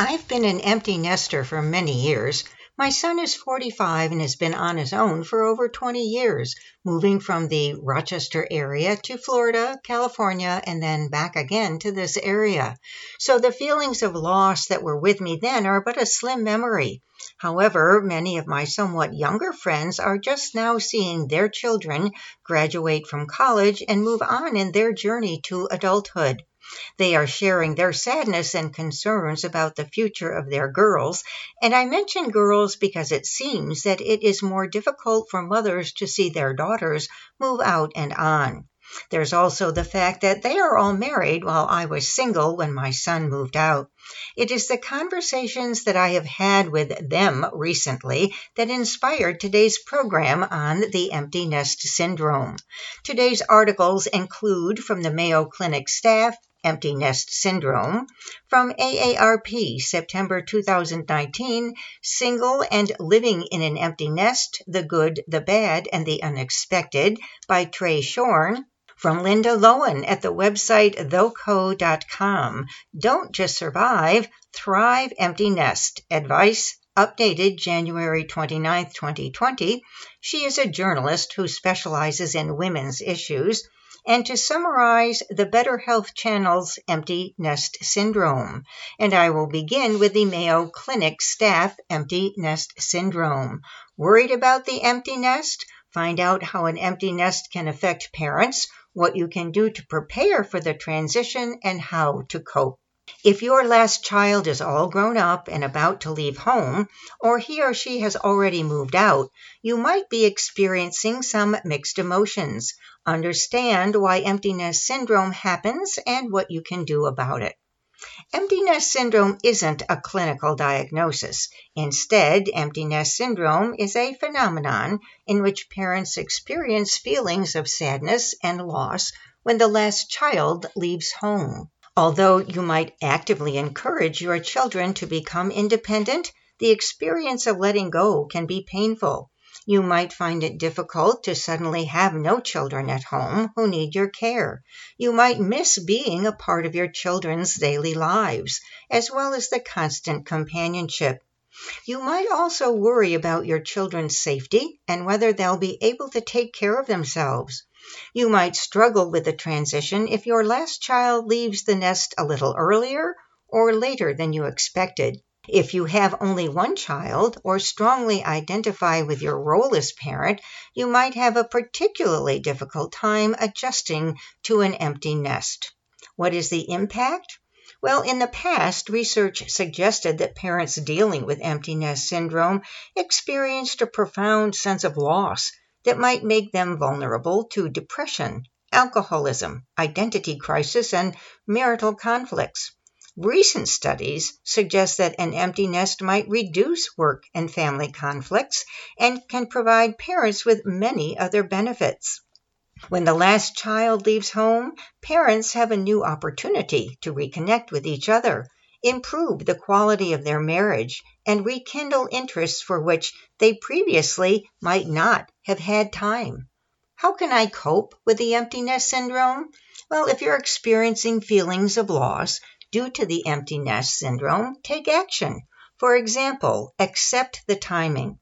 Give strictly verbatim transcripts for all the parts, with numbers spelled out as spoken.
I've been an empty nester for many years. My son is forty-five and has been on his own for over twenty years, moving from the Rochester area to Florida, California, and then back again to this area. So the feelings of loss that were with me then are but a slim memory. However, many of my somewhat younger friends are just now seeing their children graduate from college and move on in their journey to adulthood. They are sharing their sadness and concerns about the future of their girls, and I mention girls because it seems that it is more difficult for mothers to see their daughters move out and on. There's also the fact that they are all married while I was single when my son moved out. It is the conversations that I have had with them recently that inspired today's program on the empty nest syndrome. Today's articles include from the Mayo Clinic staff, Empty Nest Syndrome, from A A R P, September two thousand nineteen, Single and Living in an Empty Nest, The Good, the Bad, and the Unexpected, by Trey Shorn, from Linda Lowen at the website thoco dot com, Don't Just Survive, Thrive Empty Nest, Advice, updated January twenty-ninth, twenty twenty. She is a journalist who specializes in women's issues. And to summarize, the Better Health Channel's Empty Nest Syndrome. And I will begin with the Mayo Clinic staff Empty Nest Syndrome. Worried about the empty nest? Find out how an empty nest can affect parents, what you can do to prepare for the transition, and how to cope. If your last child is all grown up and about to leave home, or he or she has already moved out, you might be experiencing some mixed emotions. Understand why empty nest syndrome happens and what you can do about it. Empty nest syndrome isn't a clinical diagnosis. Instead, empty nest syndrome is a phenomenon in which parents experience feelings of sadness and loss when the last child leaves home. Although you might actively encourage your children to become independent, the experience of letting go can be painful. You might find it difficult to suddenly have no children at home who need your care. You might miss being a part of your children's daily lives, as well as the constant companionship. You might also worry about your children's safety and whether they'll be able to take care of themselves. You might struggle with the transition if your last child leaves the nest a little earlier or later than you expected. If you have only one child or strongly identify with your role as parent, you might have a particularly difficult time adjusting to an empty nest. What is the impact? Well, in the past, research suggested that parents dealing with empty nest syndrome experienced a profound sense of loss that might make them vulnerable to depression, alcoholism, identity crisis, and marital conflicts. Recent studies suggest that an empty nest might reduce work and family conflicts and can provide parents with many other benefits. When the last child leaves home, parents have a new opportunity to reconnect with each other, improve the quality of their marriage, and rekindle interests for which they previously might not have had time. How can I cope with the empty nest syndrome? Well, if you're experiencing feelings of loss due to the empty nest syndrome, take action. For example, accept the timing.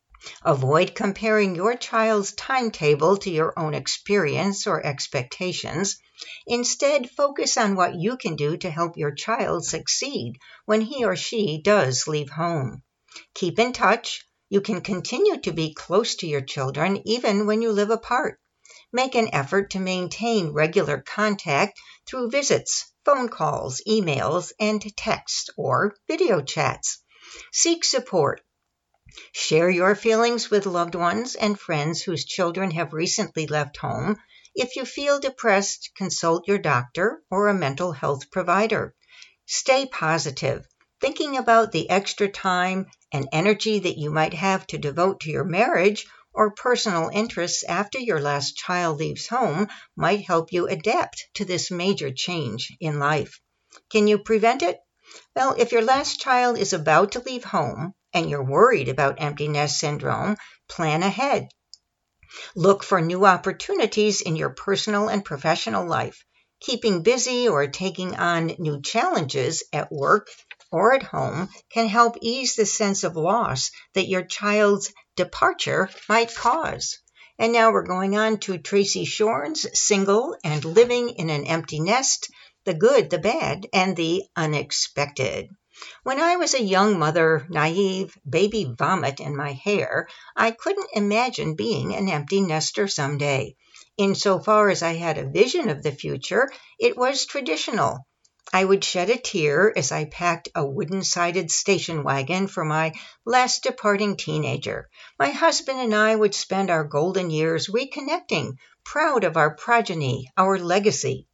Avoid comparing your child's timetable to your own experience or expectations. Instead, focus on what you can do to help your child succeed when he or she does leave home. Keep in touch. You can continue to be close to your children even when you live apart. Make an effort to maintain regular contact through visits, phone calls, emails, and text or video chats. Seek support. Share your feelings with loved ones and friends whose children have recently left home. If you feel depressed, consult your doctor or a mental health provider. Stay positive, thinking about the extra time and energy that you might have to devote to your marriage or personal interests after your last child leaves home might help you adapt to this major change in life. Can you prevent it? Well, if your last child is about to leave home and you're worried about empty nest syndrome, plan ahead. Look for new opportunities in your personal and professional life. Keeping busy or taking on new challenges at work or at home can help ease the sense of loss that your child's departure might cause. And now we're going on to Tracy Shorn's Single and Living in an Empty Nest, The Good, the Bad, and the Unexpected. When I was a young mother, naive, baby vomit in my hair, I couldn't imagine being an empty nester someday. Insofar as I had a vision of the future, it was traditional. I would shed a tear as I packed a wooden-sided station wagon for my last departing teenager. My husband and I would spend our golden years reconnecting, proud of our progeny, our legacy.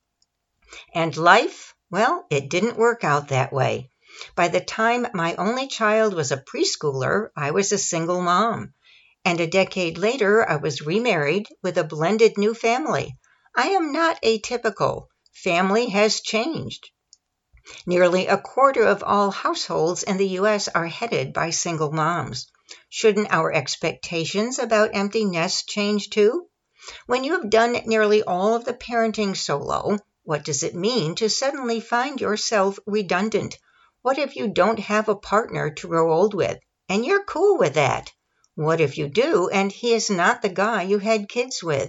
And life? Well, it didn't work out that way. By the time my only child was a preschooler, I was a single mom. And a decade later, I was remarried with a blended new family. I am not atypical. Family has changed. Nearly a quarter of all households in the U S are headed by single moms. Shouldn't our expectations about empty nests change too? When you have done nearly all of the parenting solo, what does it mean to suddenly find yourself redundant? What if you don't have a partner to grow old with, and you're cool with that? What if you do, and he is not the guy you had kids with?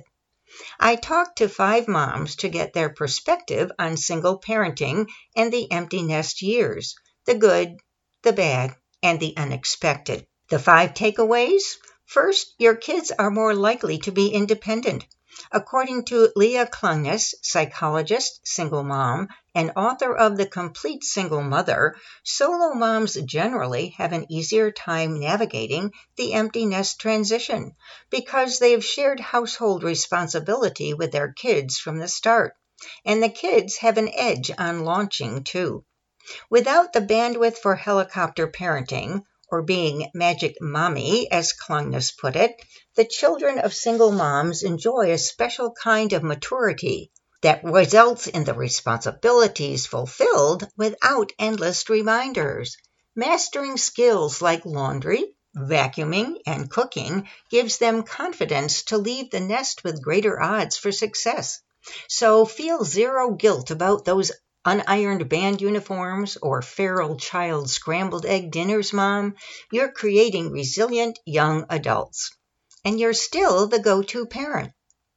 I talked to five moms to get their perspective on single parenting and the empty nest years, the good, the bad, and the unexpected. The five takeaways? First, your kids are more likely to be independent. According to Leah Klungnes, psychologist, single mom, and author of The Complete Single Mother, solo moms generally have an easier time navigating the empty nest transition because they have shared household responsibility with their kids from the start, and the kids have an edge on launching too. Without the bandwidth for helicopter parenting, or being magic mommy, as Klungnes put it, the children of single moms enjoy a special kind of maturity that results in the responsibilities fulfilled without endless reminders. Mastering skills like laundry, vacuuming, and cooking gives them confidence to leave the nest with greater odds for success. So feel zero guilt about those unironed band uniforms or feral child scrambled egg dinners, Mom. You're creating resilient young adults. And you're still the go-to parent.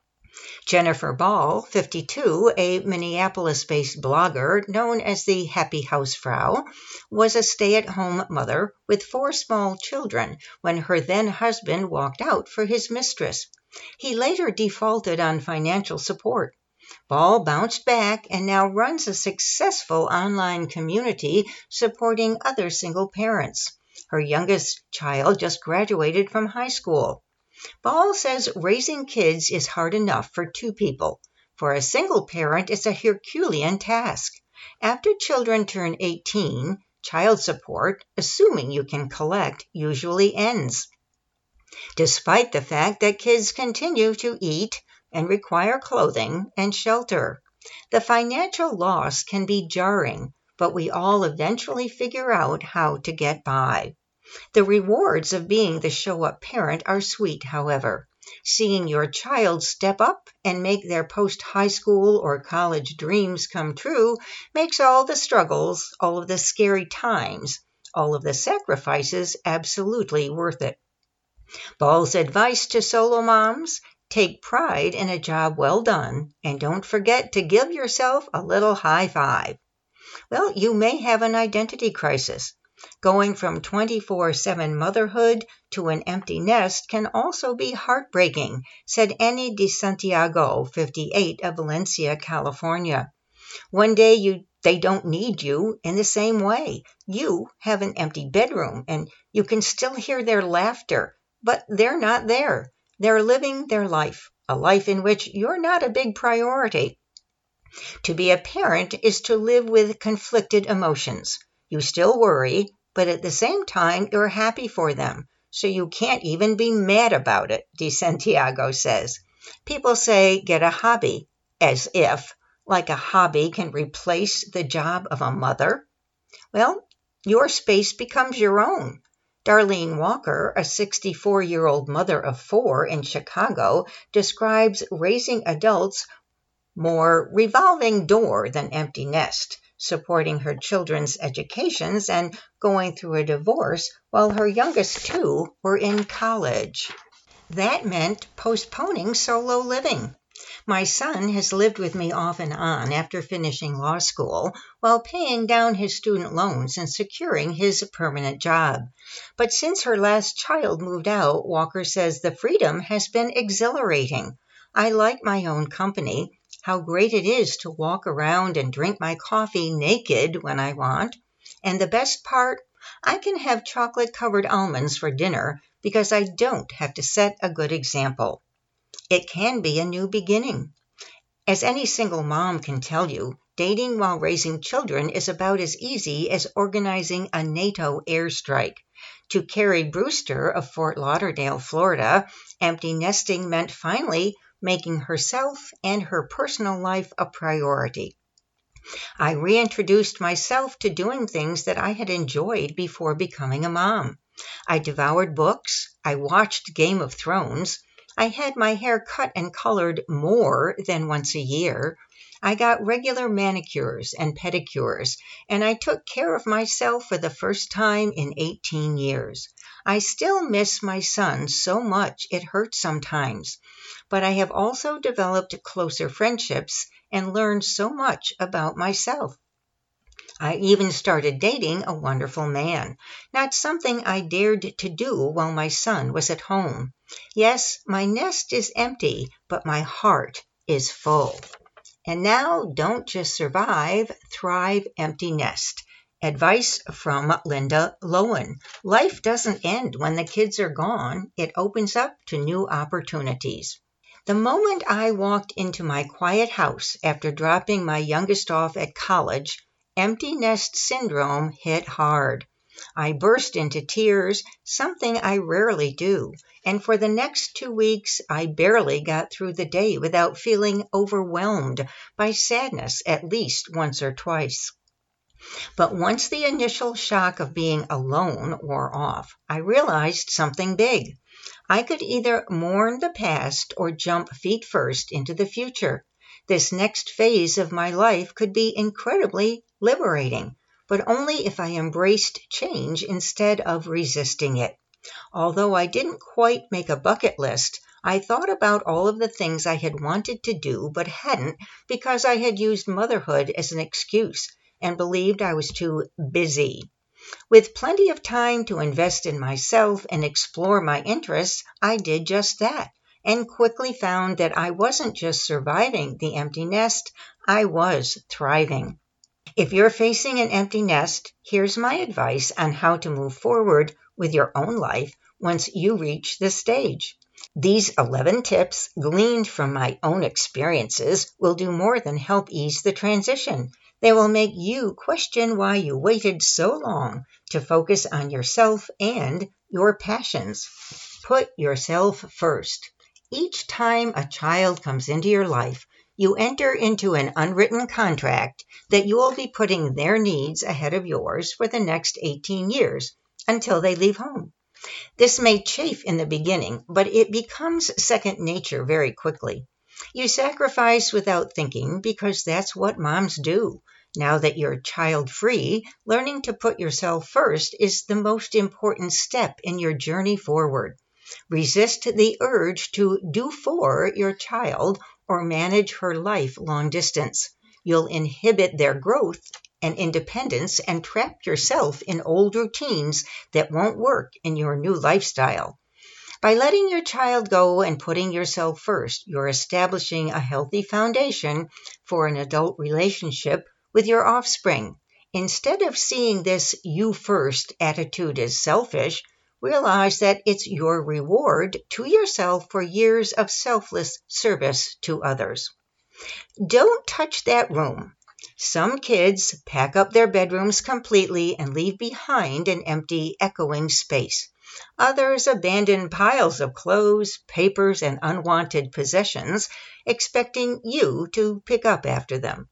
Jennifer Ball, fifty-two, a Minneapolis-based blogger known as the Happy Hausfrau, was a stay-at-home mother with four small children when her then-husband walked out for his mistress. He later defaulted on financial support. Ball bounced back and now runs a successful online community supporting other single parents. Her youngest child just graduated from high school. Ball says raising kids is hard enough for two people. For a single parent, it's a Herculean task. After children turn eighteen, child support, assuming you can collect, usually ends. Despite the fact that kids continue to eat and require clothing and shelter. The financial loss can be jarring, but we all eventually figure out how to get by. The rewards of being the show-up parent are sweet, however. Seeing your child step up and make their post-high school or college dreams come true makes all the struggles, all of the scary times, all of the sacrifices absolutely worth it. Ball's advice to solo moms: take pride in a job well done, and don't forget to give yourself a little high five. Well, you may have an identity crisis. Going from twenty-four seven motherhood to an empty nest can also be heartbreaking, said Annie DeSantiago, fifty-eight, of Valencia, California. One day you they don't need you in the same way. You have an empty bedroom, and you can still hear their laughter, but they're not there. They're living their life, a life in which you're not a big priority. To be a parent is to live with conflicted emotions. You still worry, but at the same time, you're happy for them, so you can't even be mad about it, DeSantiago says. People say, get a hobby, as if, like a hobby can replace the job of a mother. Well, your space becomes your own. Darlene Walker, a sixty-four-year-old mother of four in Chicago, describes raising adults more revolving door than empty nest. supporting her children's educations and going through a divorce while her youngest two were in college. That meant postponing solo living. My son has lived with me off and on after finishing law school while paying down his student loans and securing his permanent job. But since her last child moved out, Walker says the freedom has been exhilarating. I like my own company, how great it is to walk around and drink my coffee naked when I want. And the best part, I can have chocolate-covered almonds for dinner because I don't have to set a good example. It can be a new beginning. As any single mom can tell you, dating while raising children is about as easy as organizing a NATO airstrike. To Carrie Brewster of Fort Lauderdale, Florida, empty nesting meant finally making herself and her personal life a priority. I reintroduced myself to doing things that I had enjoyed before becoming a mom. I devoured books. I watched Game of Thrones. I had my hair cut and colored more than once a year. I got regular manicures and pedicures, and I took care of myself for the first time in eighteen years. I still miss my son so much it hurts sometimes, but I have also developed closer friendships and learned so much about myself. I even started dating a wonderful man, not something I dared to do while my son was at home. Yes, my nest is empty, but my heart is full. And now, don't just survive, thrive, empty nest. Advice from Linda Lowen. Life doesn't end when the kids are gone. It opens up to new opportunities. The moment I walked into my quiet house after dropping my youngest off at college, empty nest syndrome hit hard. I burst into tears, something I rarely do, and for the next two weeks, I barely got through the day without feeling overwhelmed by sadness at least once or twice. But once the initial shock of being alone wore off, I realized something big. I could either mourn the past or jump feet first into the future. This next phase of my life could be incredibly liberating, but only if I embraced change instead of resisting it. Although I didn't quite make a bucket list, I thought about all of the things I had wanted to do but hadn't because I had used motherhood as an excuse and believed I was too busy. With plenty of time to invest in myself and explore my interests, I did just that, and quickly found that I wasn't just surviving the empty nest, I was thriving. If you're facing an empty nest, here's my advice on how to move forward with your own life once you reach this stage. These eleven tips, gleaned from my own experiences, will do more than help ease the transition. They will make you question why you waited so long to focus on yourself and your passions. Put yourself first. Each time a child comes into your life, you enter into an unwritten contract that you will be putting their needs ahead of yours for the next eighteen years until they leave home. This may chafe in the beginning, but it becomes second nature very quickly. You sacrifice without thinking because that's what moms do. Now that you're child-free, learning to put yourself first is the most important step in your journey forward. Resist the urge to do for your child or manage her life long distance. You'll inhibit their growth and independence and trap yourself in old routines that won't work in your new lifestyle. By letting your child go and putting yourself first, you're establishing a healthy foundation for an adult relationship with your offspring. Instead of seeing this you first attitude as selfish, realize that it's your reward to yourself for years of selfless service to others. Don't touch that room. Some kids pack up their bedrooms completely and leave behind an empty, echoing space. Others abandon piles of clothes, papers, and unwanted possessions, expecting you to pick up after them.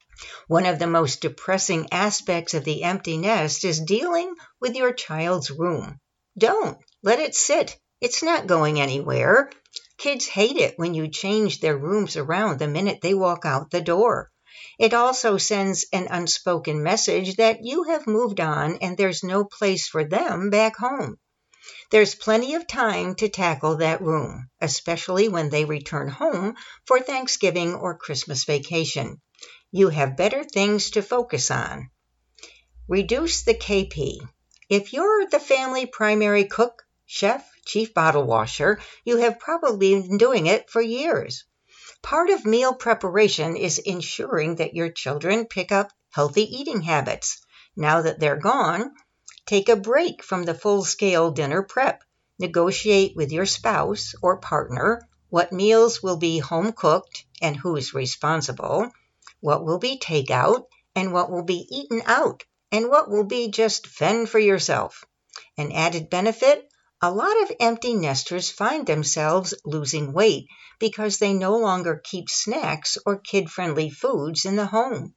One of the most depressing aspects of the empty nest is dealing with your child's room. Don't let it sit. It's not going anywhere. Kids hate it when you change their rooms around the minute they walk out the door. It also sends an unspoken message that you have moved on and there's no place for them back home. There's plenty of time to tackle that room, especially when they return home for Thanksgiving or Christmas vacation. You have better things to focus on. Reduce the K P. If you're the family primary cook, chef, chief bottle washer, you have probably been doing it for years. Part of meal preparation is ensuring that your children pick up healthy eating habits. Now that they're gone, take a break from the full-scale dinner prep. Negotiate with your spouse or partner what meals will be home-cooked and who's responsible, what will be takeout and what will be eaten out, and what will be just fend for yourself. An added benefit, a lot of empty nesters find themselves losing weight because they no longer keep snacks or kid-friendly foods in the home.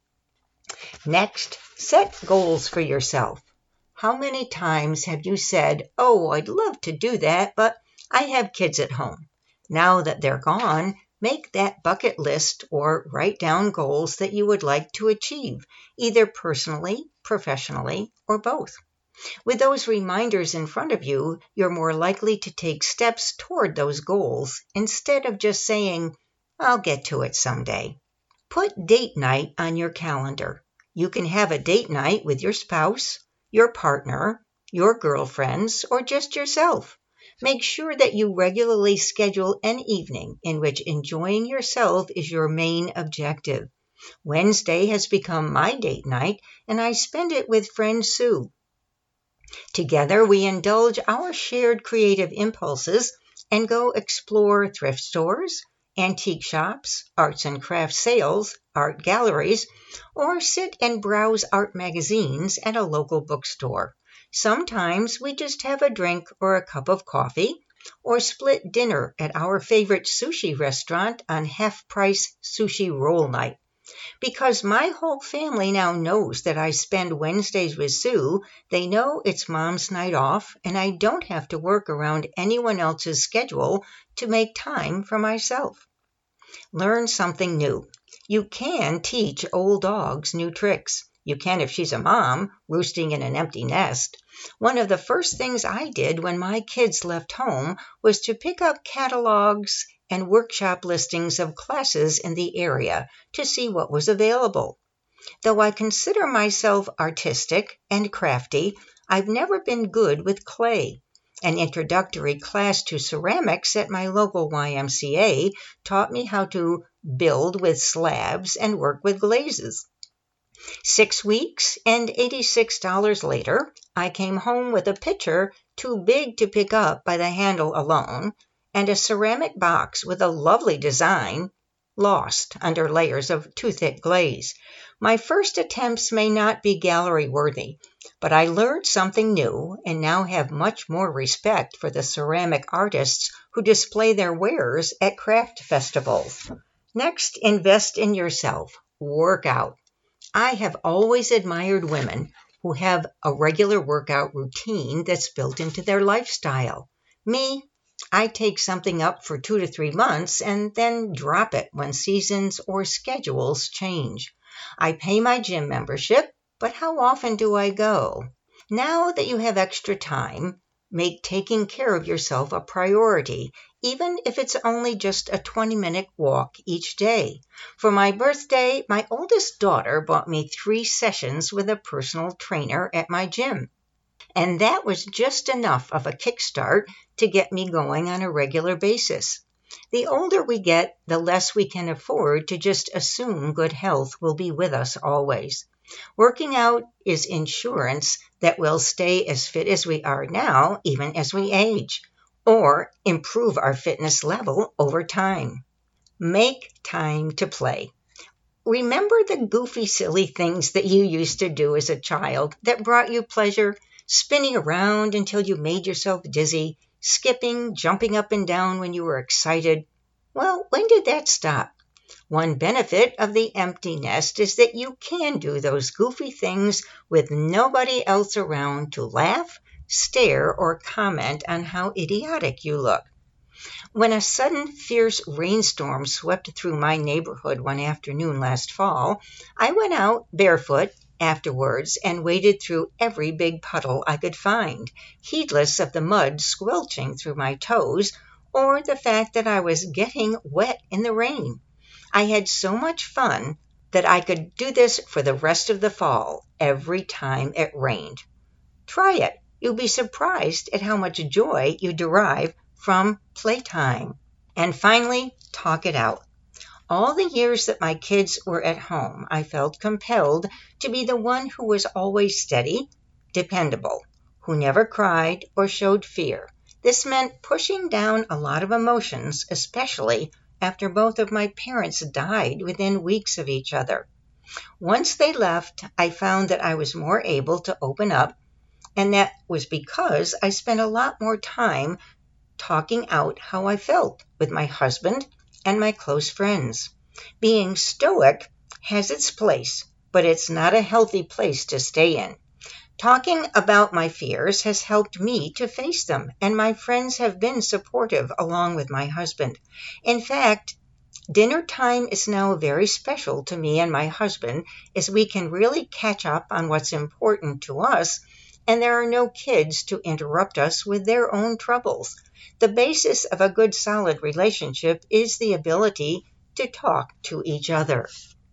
Next, set goals for yourself. How many times have you said, "Oh, I'd love to do that, but I have kids at home." Now that they're gone, make that bucket list or write down goals that you would like to achieve, either personally, professionally, or both. With those reminders in front of you, you're more likely to take steps toward those goals instead of just saying, "I'll get to it someday." Put date night on your calendar. You can have a date night with your spouse, your partner, your girlfriends, or just yourself. Make sure that you regularly schedule an evening in which enjoying yourself is your main objective. Wednesday has become my date night, and I spend it with friend Sue. Together, we indulge our shared creative impulses and go explore thrift stores, antique shops, arts and crafts sales, art galleries, or sit and browse art magazines at a local bookstore. Sometimes we just have a drink or a cup of coffee, or split dinner at our favorite sushi restaurant on half-price sushi roll night. Because my whole family now knows that I spend Wednesdays with Sue, they know it's Mom's night off, and I don't have to work around anyone else's schedule to make time for myself. Learn something new. You can teach old dogs new tricks. You can if she's a mom, roosting in an empty nest. One of the first things I did when my kids left home was to pick up catalogs and workshop listings of classes in the area to see what was available. Though I consider myself artistic and crafty, I've never been good with clay. An introductory class to ceramics at my local Y M C A taught me how to build with slabs and work with glazes. Six weeks and eighty-six dollars later, I came home with a pitcher too big to pick up by the handle alone, and a ceramic box with a lovely design, lost under layers of too thick glaze. My first attempts may not be gallery-worthy, but I learned something new and now have much more respect for the ceramic artists who display their wares at craft festivals. Next, invest in yourself. Work out. I have always admired women who have a regular workout routine that's built into their lifestyle. Me, I take something up for two to three months and then drop it when seasons or schedules change. I pay my gym membership, but how often do I go? Now that you have extra time, make taking care of yourself a priority, even if it's only just a twenty-minute walk each day. For my birthday, my oldest daughter bought me three sessions with a personal trainer at my gym. And that was just enough of a kickstart to get me going on a regular basis. The older we get, the less we can afford to just assume good health will be with us always. Working out is insurance that we'll stay as fit as we are now, even as we age, or improve our fitness level over time. Make time to play. Remember the goofy, silly things that you used to do as a child that brought you pleasure? Spinning around until you made yourself dizzy, skipping, jumping up and down when you were excited. Well, when did that stop? One benefit of the empty nest is that you can do those goofy things with nobody else around to laugh, stare, or comment on how idiotic you look. When a sudden fierce rainstorm swept through my neighborhood one afternoon last fall, I went out barefoot afterwards and waded through every big puddle I could find, heedless of the mud squelching through my toes or the fact that I was getting wet in the rain. I had so much fun that I could do this for the rest of the fall, every time it rained. Try it. You'll be surprised at how much joy you derive from playtime. And finally, talk it out. All the years that my kids were at home, I felt compelled to be the one who was always steady, dependable, who never cried or showed fear. This meant pushing down a lot of emotions, especially after both of my parents died within weeks of each other. Once they left, I found that I was more able to open up, and that was because I spent a lot more time talking out how I felt with my husband and my close friends. Being stoic has its place, but it's not a healthy place to stay in. Talking about my fears has helped me to face them, and my friends have been supportive along with my husband. In fact, dinner time is now very special to me and my husband, as we can really catch up on what's important to us, and there are no kids to interrupt us with their own troubles. The basis of a good solid relationship is the ability to talk to each other.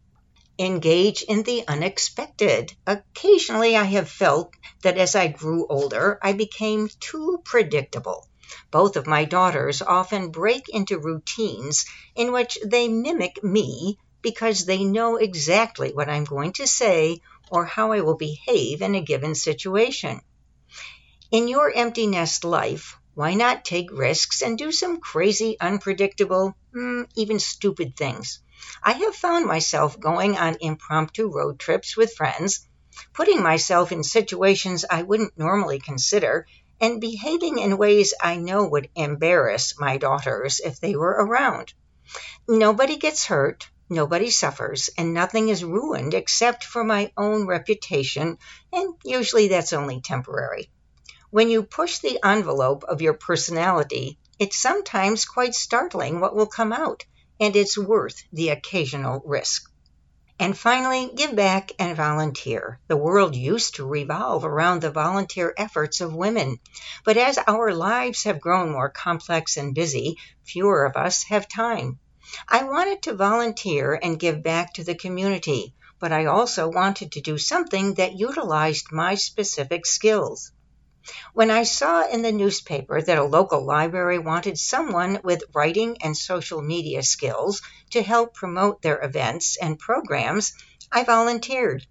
Engage in the unexpected. Occasionally I have felt that as I grew older, I became too predictable. Both of my daughters often break into routines in which they mimic me because they know exactly what I'm going to say or how I will behave in a given situation. In your empty nest life, why not take risks and do some crazy, unpredictable, mm, even stupid things? I have found myself going on impromptu road trips with friends, putting myself in situations I wouldn't normally consider, and behaving in ways I know would embarrass my daughters if they were around. Nobody gets hurt, nobody suffers, and nothing is ruined except for my own reputation, and usually that's only temporary. When you push the envelope of your personality, it's sometimes quite startling what will come out, and it's worth the occasional risk. And finally, give back and volunteer. The world used to revolve around the volunteer efforts of women, but as our lives have grown more complex and busy, fewer of us have time. I wanted to volunteer and give back to the community, but I also wanted to do something that utilized my specific skills. When I saw in the newspaper that a local library wanted someone with writing and social media skills to help promote their events and programs, I volunteered.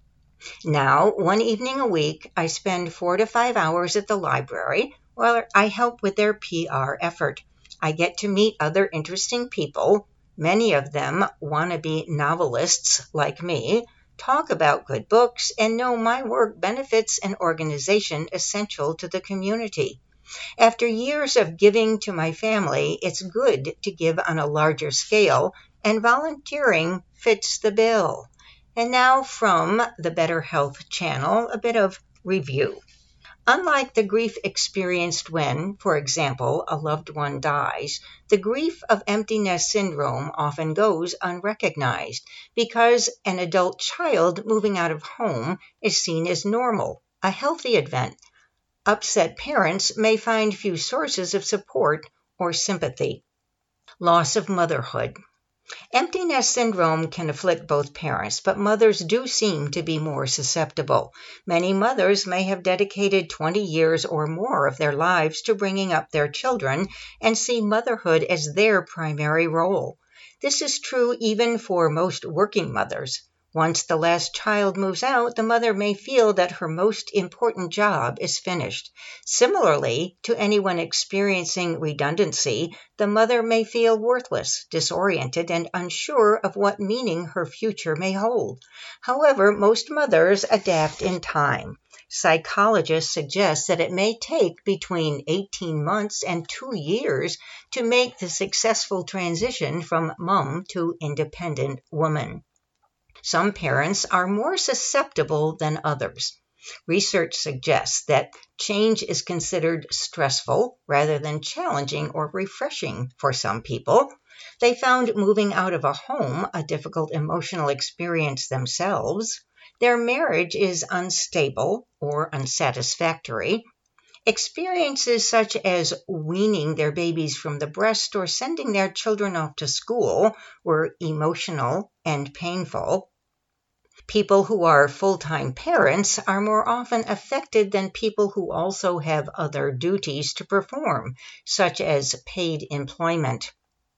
Now, one evening a week, I spend four to five hours at the library where I help with their P R effort. I get to meet other interesting people, many of them wannabe novelists like me, talk about good books, and know my work benefits an organization essential to the community. After years of giving to my family, it's good to give on a larger scale, and volunteering fits the bill. And now from the Better Health channel, a bit of review. Unlike the grief experienced when, for example, a loved one dies, the grief of empty nest syndrome often goes unrecognized because an adult child moving out of home is seen as normal, a healthy event. Upset parents may find few sources of support or sympathy. Loss of motherhood. Empty nest syndrome can afflict both parents, but mothers do seem to be more susceptible. Many mothers may have dedicated twenty years or more of their lives to bringing up their children and see motherhood as their primary role. This is true even for most working mothers. Once the last child moves out, the mother may feel that her most important job is finished. Similarly, to anyone experiencing redundancy, the mother may feel worthless, disoriented, and unsure of what meaning her future may hold. However, most mothers adapt in time. Psychologists suggest that it may take between eighteen months and two years to make the successful transition from mom to independent woman. Some parents are more susceptible than others. Research suggests that change is considered stressful rather than challenging or refreshing for some people. They found moving out of a home a difficult emotional experience themselves. Their marriage is unstable or unsatisfactory. Experiences such as weaning their babies from the breast or sending their children off to school were emotional and painful. People who are full-time parents are more often affected than people who also have other duties to perform, such as paid employment.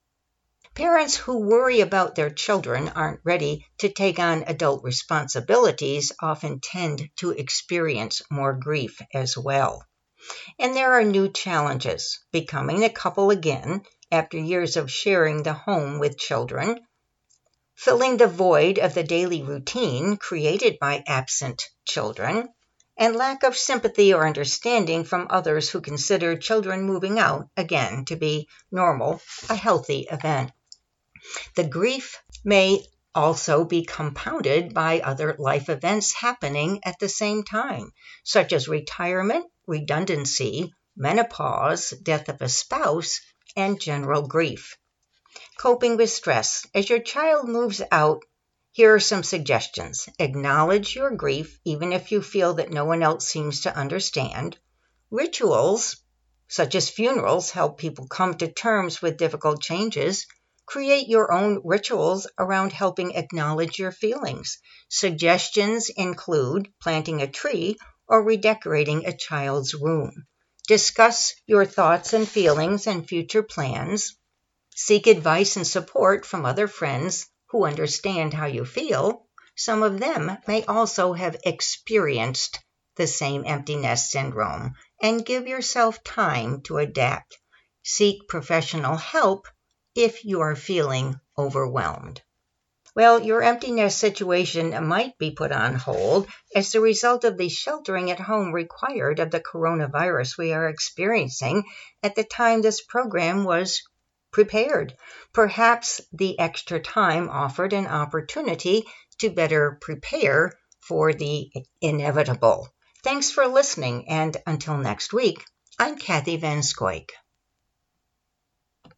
Parents who worry about their children aren't ready to take on adult responsibilities often tend to experience more grief as well. And there are new challenges: becoming a couple again after years of sharing the home with children, filling the void of the daily routine created by absent children, and lack of sympathy or understanding from others who consider children moving out again to be normal, a healthy event. The grief may also be compounded by other life events happening at the same time, such as retirement, redundancy, menopause, death of a spouse, and general grief. Coping with stress. As your child moves out, here are some suggestions. Acknowledge your grief, even if you feel that no one else seems to understand. Rituals, such as funerals, help people come to terms with difficult changes. Create your own rituals around helping acknowledge your feelings. Suggestions include planting a tree or redecorating a child's room. Discuss your thoughts and feelings and future plans. Seek advice and support from other friends who understand how you feel. Some of them may also have experienced the same empty nest syndrome, and give yourself time to adapt. Seek professional help if you are feeling overwhelmed. Well, your empty nest situation might be put on hold as a result of the sheltering at home required of the coronavirus we are experiencing at the time this program was prepared. Perhaps the extra time offered an opportunity to better prepare for the inevitable. Thanks for listening, and until next week, I'm Kathy Van Scoik.